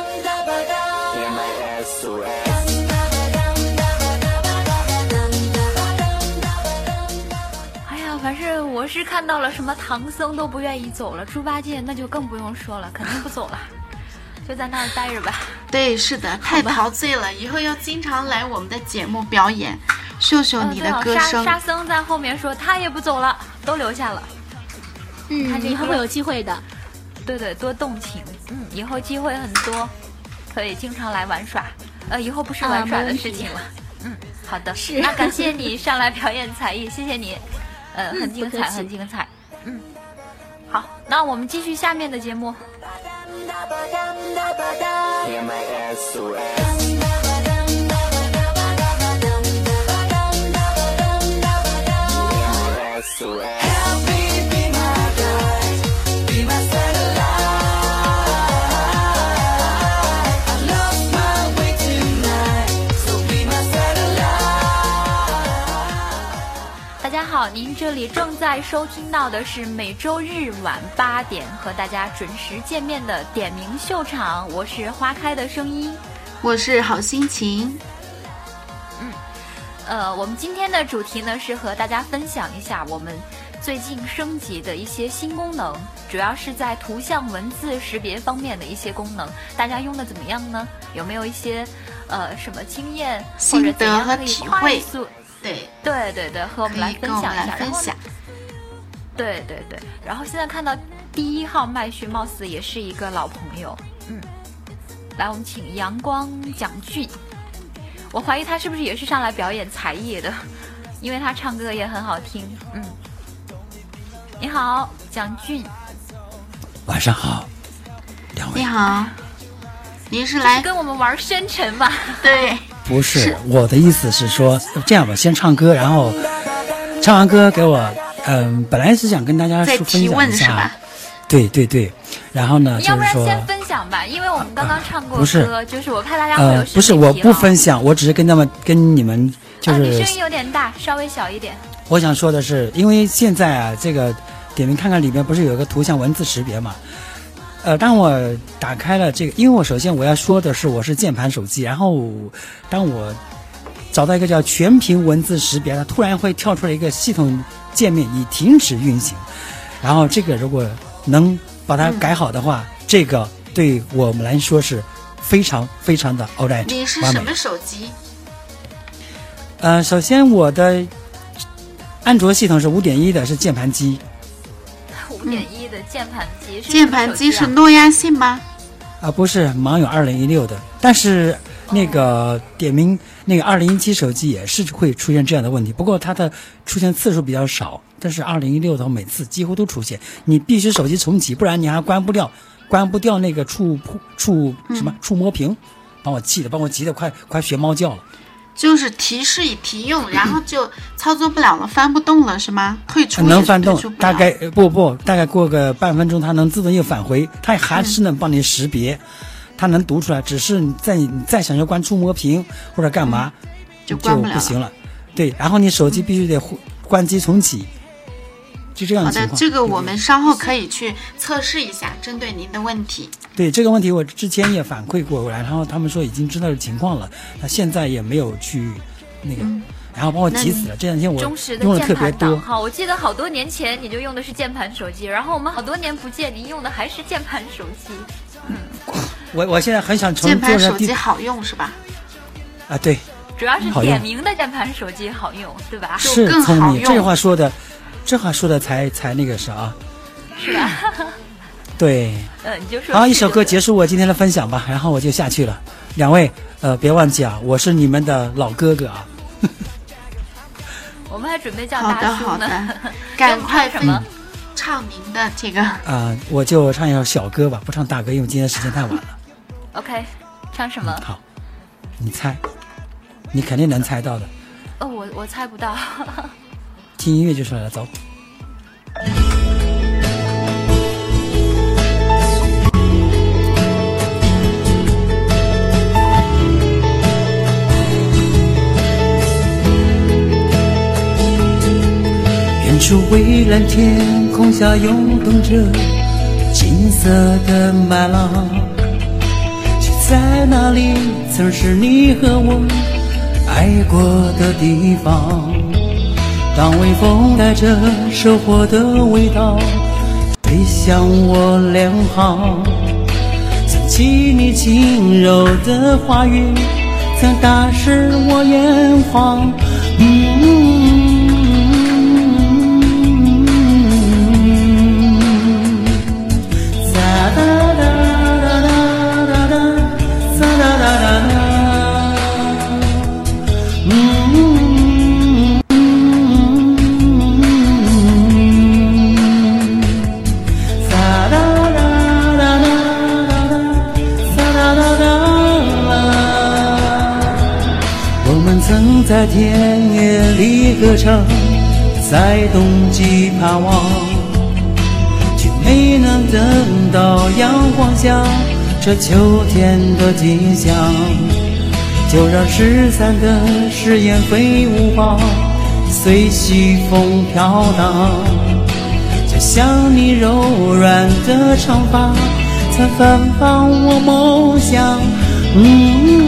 哎呀，反正我是看到了什么唐僧都不愿意走了，猪八戒那就更不用说了，肯定不走了，就在那儿待着吧。 对，是的，太陶醉了，以后要经常来我们的节目表演。秀秀你的歌声、 嗯、沙, 沙僧在后面说他也不走了，都留下了。 嗯，他以后会有机会的。 对对，多动情。嗯，以后机会很多，可以经常来玩耍。呃，以后不是玩耍的事情了。啊、嗯，好的。 是。 那感谢你上来表演才艺，谢谢你。呃，很精彩，很精彩。嗯。好，那我们继续下面的节目。大家好，您这里正在收听到的是每周日晚八点和大家准时见面的点名秀场，我是花开的声音， 我是好心情。 嗯，呃，我们今天的主题呢是和大家分享一下我们最近升级的一些新功能，主要是在图像文字识别方面的一些功能，大家用的怎么样呢？有没有一些呃什么经验心得和体会？对对对对，和我们来分享一下。 分享。 对对对，然后现在看到第一号麦序，貌似也是一个老朋友。嗯，来，我们请阳光蒋俊。我怀疑他是不是也是上来表演才艺的，因为他唱歌也很好听。嗯，你好，蒋俊。 晚上好，两位。 你好，您是来是跟我们玩深沉吧？ 对。 不是, 是我的意思是说，这样吧，先唱歌，然后唱完歌给我，嗯、呃，本来是想跟大家说分享一下，对对对，然后呢， 要不然就是说先分享吧，因为我们刚刚唱过歌， 不是就是我怕大家会有呃，不是我不分享，我只是跟他们跟你们就是、 啊，你声音有点大，稍微小一点。 我想说的是，因为现在啊，这个点名看看里面不是有一个图像文字识别嘛？呃，当我打开了这个，因为我首先我要说的是我是键盘手机，然后当我找到一个叫全屏文字识别，它突然会跳出来一个系统界面已停止运行，然后这个如果能把它改好的话，嗯、这个对我们来说是非常非常的 alright。 你是什么手机？ 呃，首先我的安卓系统是五点一的，是键盘机。 五点一的键盘机，是键盘机是诺亚信吗？ 啊，不是，芒有二零一六的，但是那个点名那个二零一七手机也是会出现这样的问题，不过它的出现次数比较少，但是二零一六的每次几乎都出现，你必须手机重启，不然你还关不掉，关不掉那个触触什么触摸屏，把我气的，把我急的快快学猫叫了。 就是提示已提用，然后就操作不了了，翻不动了是吗？退出能翻动，大概不不，大概过个半分钟，它能自动又返回，它还是能帮你识别，嗯、它能读出来，只是你再你再想要关触摸屏或者干嘛， 嗯、就关不了就不行了。对，然后你手机必须得关机重启， 就这样的情况。 好的，这个我们稍后可以去测试一下，针对您的问题。 对这个问题，我之前也反馈过来，然后他们说已经知道的情况了，他现在也没有去那个。嗯，然后把我急死了。这两天我用的特别多。 好，我记得好多年前你就用的是键盘手机，然后我们好多年不见，您用的还是键盘手机。嗯， 我我现在很想重键盘手机好用是吧？ 啊，对。 主要是点名的键盘手机好用，对吧？ 是聪明，这话说的，这话说的才才那个啥。 是吧？ 对。 呃，你就说。 好，一首歌结束我今天的分享吧，然后我就下去了。两位，呃，别忘记啊，我是你们的老哥哥啊。 我们还准备叫大叔呢。 好的，好的，赶快什么？唱您的这个。啊、 呃，我就唱一首小歌吧，不唱大歌，因为今天时间太晚了。 OK， 唱什么、 嗯？好，你猜，你肯定能猜到的。 哦，我我猜不到。 听音乐就出来了，走。远处蔚蓝天空下涌动着金色的麦浪，却在那里曾是你和我爱过的地方。当微风带着收获的味道吹向我脸庞，想起你轻柔的话语曾打湿我眼眶。嗯在田野里歌唱，在冬季盼望，却没能等到阳光下这秋天的景象。就让失散的誓言飞舞吧，随西风飘荡。就像你柔软的长发，曾芬芳我梦想。嗯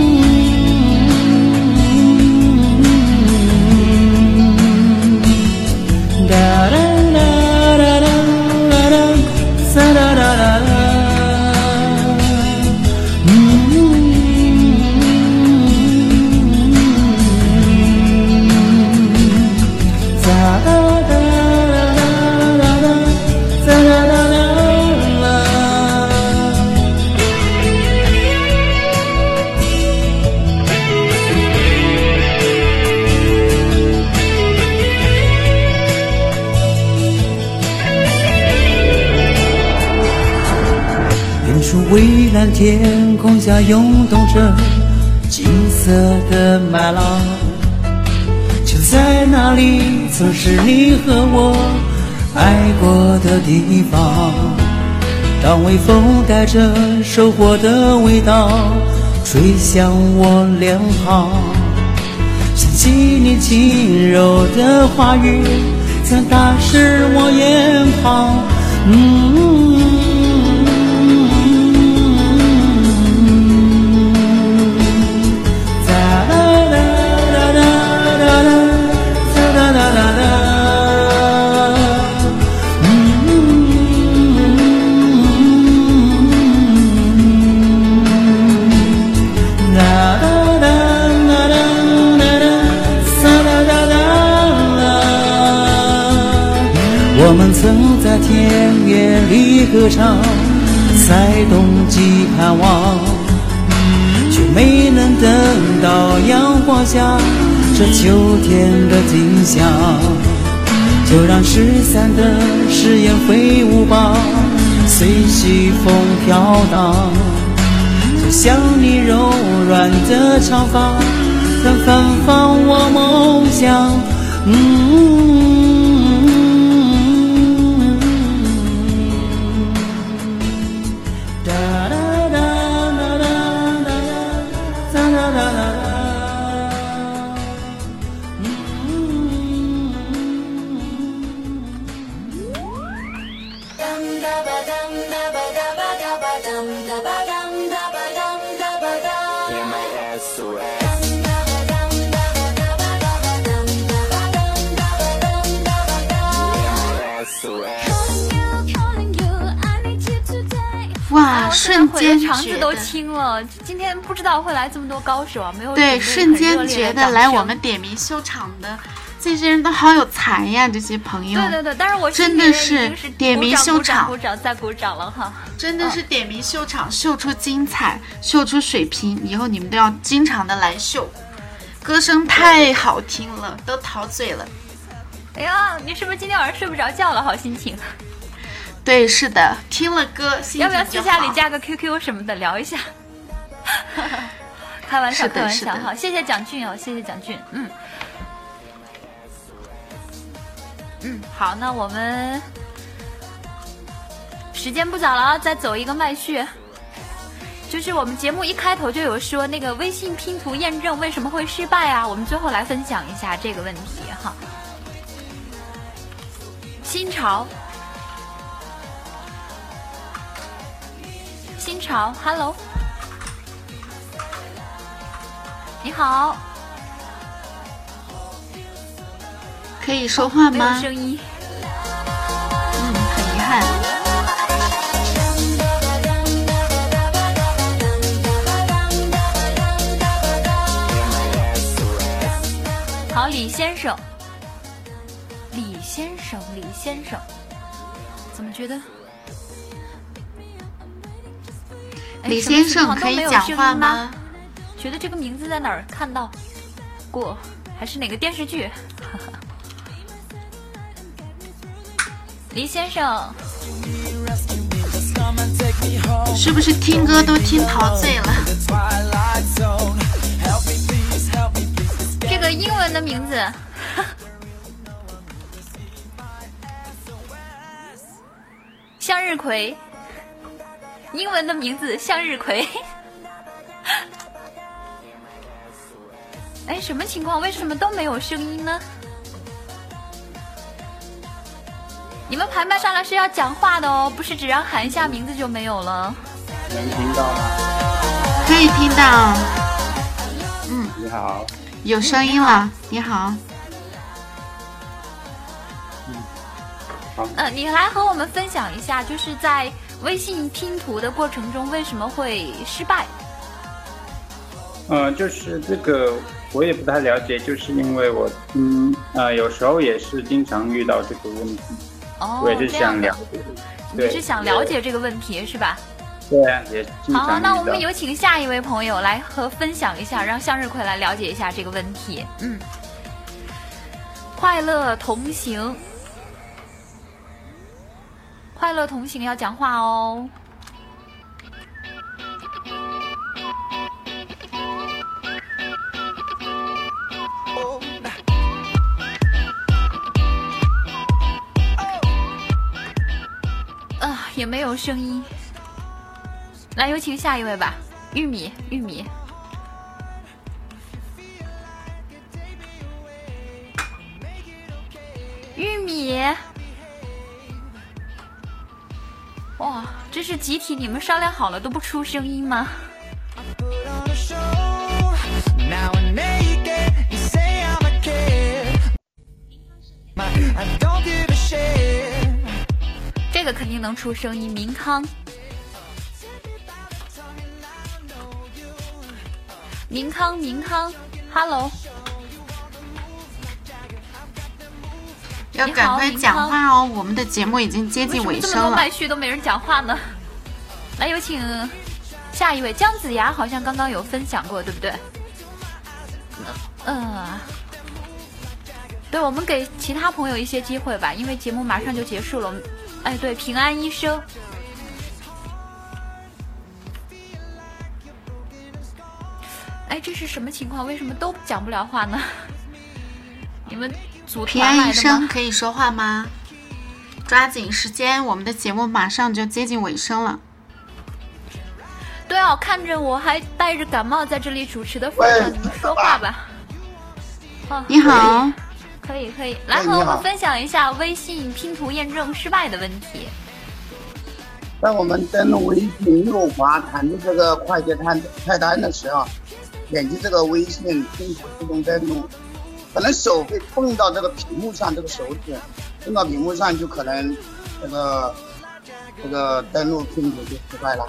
蔚蓝天空下涌动着金色的麦浪，就在那里曾是你和我爱过的地方。当微风带着收获的味道吹向我脸庞，想起你轻柔的话语曾打湿我眼眶。嗯我们曾在田野里歌唱，在冬季盼望，却没能等到阳光下这秋天的景象。就让失散的誓言飞舞吧，随西风飘荡。就像你柔软的长发曾芬芳我梦想。嗯哇，瞬间肠子都青了。今天不知道会来这么多高手啊，没有对，瞬间觉得来我们点名秀场的这些人都好有才呀，这些朋友。 对对对，但是我真的是点名秀场， 鼓掌再鼓掌了哈。 真的是点名秀场，秀出精彩，秀出水平，以后你们都要经常的来秀。歌声太好听了，都陶醉了。 哎呀，你是不是今天晚上睡不着觉了？好心情。 对，是的，听了歌，心情要不要私下里加个 Q Q 什么的聊一下？开玩笑，开玩笑哈！谢谢蒋俊哦，谢谢蒋俊，嗯嗯，好，那我们时间不早了啊，再走一个麦序。就是我们节目一开头就有说那个微信拼图验证为什么会失败啊？我们最后来分享一下这个问题哈。新潮。新潮 ，Hello， 你好， 可以说话吗？ 没有声音， 嗯，很遗憾。 好，李先生，李先生，李先生，怎么觉得？ 李先生可以讲话吗？ 觉得这个名字在哪儿看到过，还是哪个电视剧？李先生， 是不是听歌都听陶醉了？ 这个英文的名字，向日葵。英文的名字向日葵。哎，什么情况？为什么都没有声音呢？你们排麦上来是要讲话的哦，不是只让喊一下名字就没有了。 能听到吗？ 可以听到。嗯， 你好。 有声音了，你好。 嗯，好。 呃，你来和我们分享一下，就是在微信拼图的过程中为什么会失败？ 呃，就是这个我也不太了解，就是因为我嗯呃有时候也是经常遇到这个问题。 哦， 我也是想了解。 你是想了解这个问题是吧？ 对啊，也经常遇到。 好，那我们有请下一位朋友来和分享一下，让向日葵来了解一下这个问题。嗯，快乐同行。快乐同行要讲话哦。啊，也没有声音。来，有请下一位吧，玉米，玉米。玉米。哇，这是集体你们商量好了都不出声音吗？这个肯定能出声音，明康。明康，明康 ，Hello。 要赶快讲话哦，我们的节目已经接近尾声了。为什么这么多麦序都没人讲话呢？来，有请下一位姜子牙，好像刚刚有分享过，对不对？嗯、呃，对，我们给其他朋友一些机会吧，因为节目马上就结束了。哎，对，平安医生。哎，这是什么情况？为什么都讲不了话呢？你们组团来的吗？ 平安医生可以说话吗？抓紧时间，我们的节目马上就接近尾声了。 对啊，看着我还带着感冒在这里主持的份上，你们说话吧。哦， 你好。 可以可以，来和我们分享一下微信拼图验证失败的问题。 在我们登录微信右滑弹出这个快捷菜菜单的时候，点击这个微信拼图自动登录，可能手会碰到这个屏幕上，这个手指碰到屏幕上，就可能这个这个登录拼图就失败了。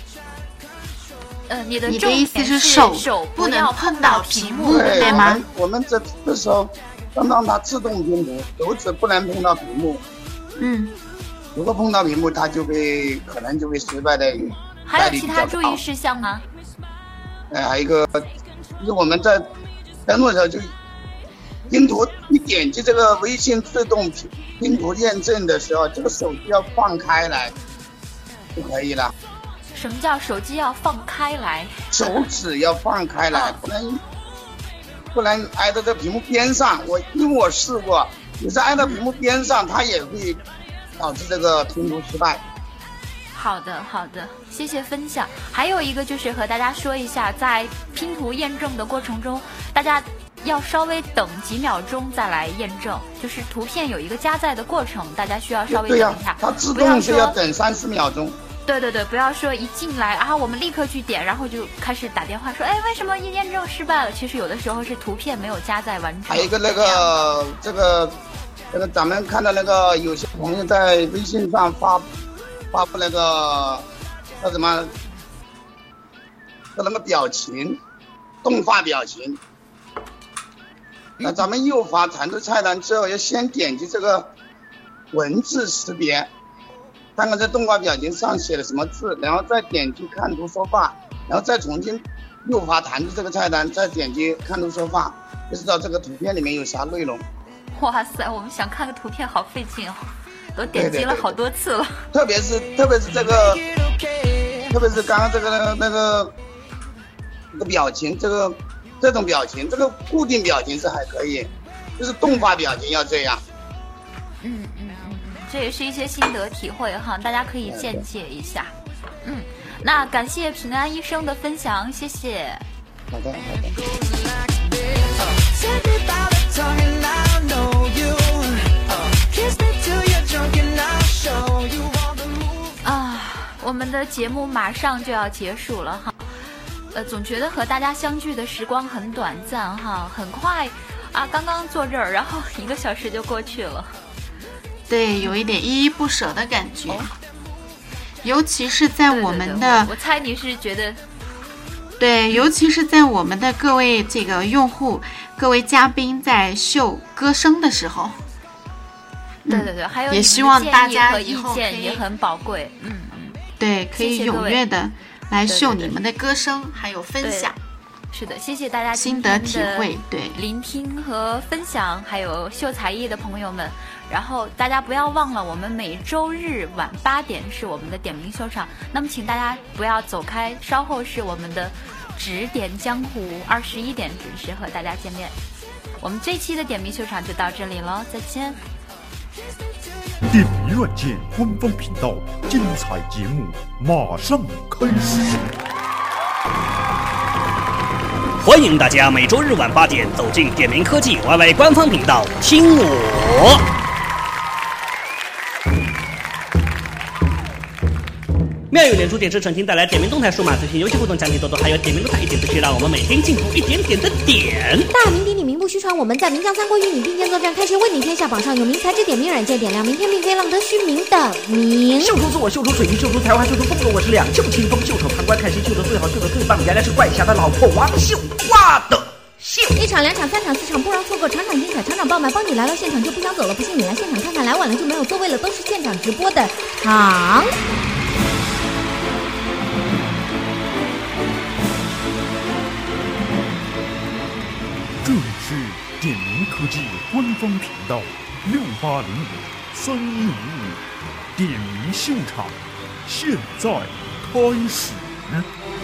呃，你的你的意思是手手不能碰到屏幕， 对, 对吗？ 我们这这时候要让它自动拼图，手指不能碰到屏幕。 嗯， 如果碰到屏幕，它就会可能就会失败的。 还有其他注意事项吗？ 呃，还有一个就是我们在登录的时候就拼图，你点击这个微信自动拼拼图验证的时候，这个手机要放开来就可以了。 什么叫手机要放开来？ 手指要放开来，不能不能挨到这屏幕边上。我因为我试过，你是挨到屏幕边上，它也会导致这个拼图失败。 好的，好的，谢谢分享。还有一个就是和大家说一下，在拼图验证的过程中，大家要稍微等几秒钟再来验证，就是图片有一个加载的过程，大家需要稍微等一下。 它自动是要等三四秒钟。 对对对，不要说一进来啊，我们立刻去点，然后就开始打电话说，哎，为什么验证失败了？其实有的时候是图片没有加载完成。 还有一个那个这个这个咱们看到那个有些朋友在微信上发发布那个叫什么叫那个表情动画表情，那咱们右滑弹出菜单之后，要先点击这个文字识别。看看这动画表情上写了什么字，然后再点击看图说话，然后再重新右滑弹出这个菜单，再点击看图说话，就知道这个图片里面有啥内容。 哇塞，我们想看个图片好费劲哦，都点击了好多次了。 对对对对，特别是特别是这个，特别是刚刚这个那个这个表情，这个这种表情，这个固定表情是还可以，就是动画表情要这样。 嗯嗯。这也是一些心得体会哈，大家可以见解一下。嗯，那感谢平安医生的分享，谢谢。 好的，好的。 啊，我们的节目马上就要结束了哈。呃，总觉得和大家相聚的时光很短暂哈，很快啊，刚刚坐这儿，然后一个小时就过去了。 对，有一点依依不舍的感觉，哦、尤其是在我们的， 对对对，我猜你是觉得， 对，尤其是在我们的各位这个用户、各位嘉宾在秀歌声的时候， 对对对，还有也希望大家和意见也很宝贵，嗯嗯， 对，可以踊跃的来秀你们的歌声，对对对，还有分享。 是的，谢谢大家心得体会，对， 聆听和分享，还有秀才艺的朋友们。然后大家不要忘了，我们每周日晚八点是我们的点名秀场。那么请大家不要走开，稍后是我们的指点江湖，二十一点准时和大家见面。我们这期的点名秀场就到这里了，再见。 点名软件官方频道，精彩节目马上开始。 欢迎大家每周日晚八点走进点名科技 Y Y 官方频道，听我。妙语连珠电视澄清带来点名动态数码资讯、游戏互动奖品多多，还有点名动态一点资讯，让我们每天进步一点点的点。 大名鼎鼎名不虚传，我们在名将三国与你并肩作战，开学问鼎天下，榜上有名，才智点名软件点亮明天，并非浪得虚名的名。 秀出自我，秀出水平，秀出才华，秀出风格，我是两袖清风，袖手旁观看谁秀得最好，秀得最棒，原来是怪侠的老婆王秀花的秀。 一场两场三场四场不容错过，场场精彩，场场爆满，帮你来到现场就不想走了，不信你来现场看看，来晚了就没有座位了，都是现场直播的场。 这里是点名科技官方频道六八零五三一五五点名秀场，现在开始。